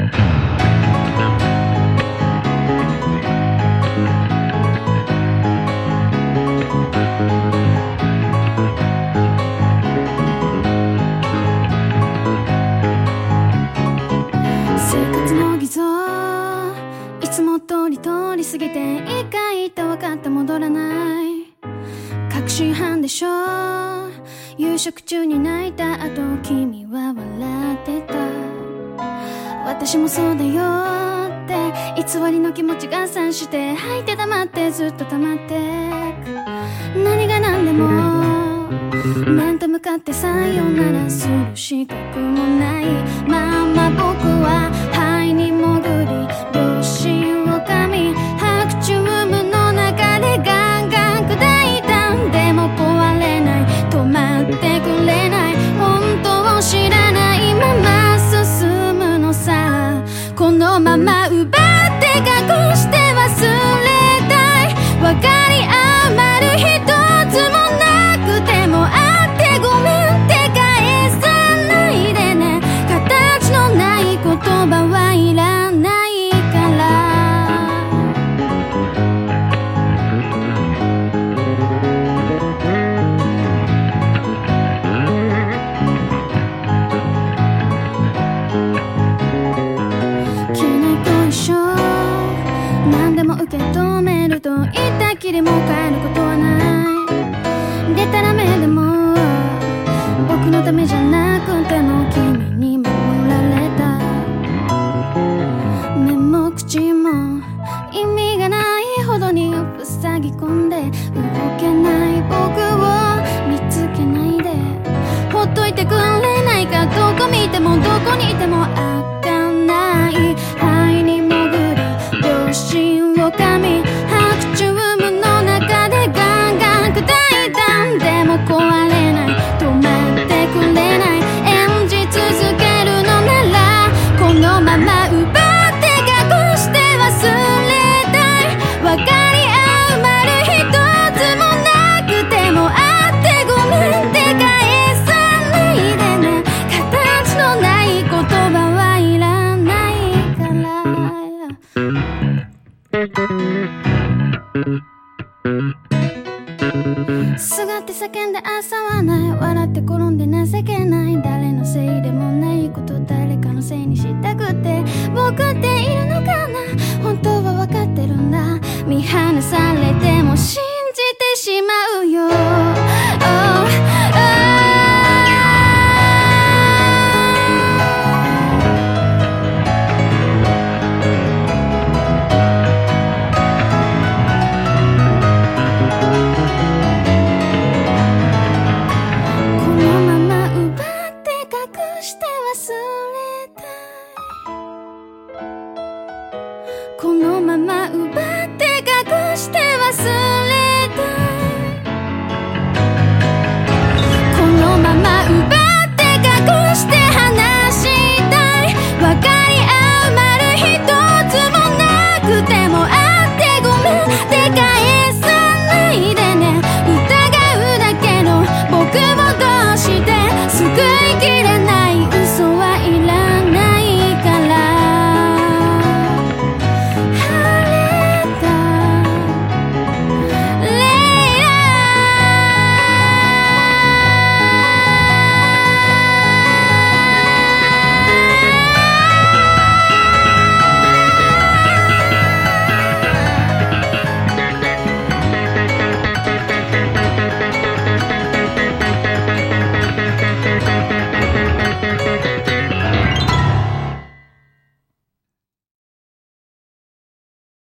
過ぎて一回行った分かった戻らない確信犯でしょ夕食中に泣いた後君は笑ってた私もそうだよって偽りの気持ちが散して吐いて黙ってずっと溜まってく何が何でも面と向かってさよならする資格もないまま僕は肺に潜り良心を噛み白チュームの中でガンガン砕いたでも壊れない止まってくれない本当を知らないまま進むのさこのまま奪って隠して忘れたい分かり余る一つもなくてもあってごめんって返さないでね形のない言葉はいらないから消えないと一緒何でも受け止めると言ったきりもう帰ることはないでたらめでも僕のためじゃなくても君に守られた目も口も意味がないほどに塞ぎ込んで動けない僕を見つけないでほっといてくれないかどこ見てもどこにいても開かない肺に潜り良心を噛み白チュームの中でガンガン砕いたでも壊れない止まってくれない演じ続けるのならこのまま奪って隠して忘れたい分かり余る一つもなくてもあってごめんって返さないでね形のない言葉はいらないからすがって叫んで朝はない笑って転んで情けない誰のせいでもないこと誰かのせいにしたくて僕っているのかな本当は分かってるんだ見放されても信じてしまうよ、このまま奪って隠して忘れたいこのまま奪って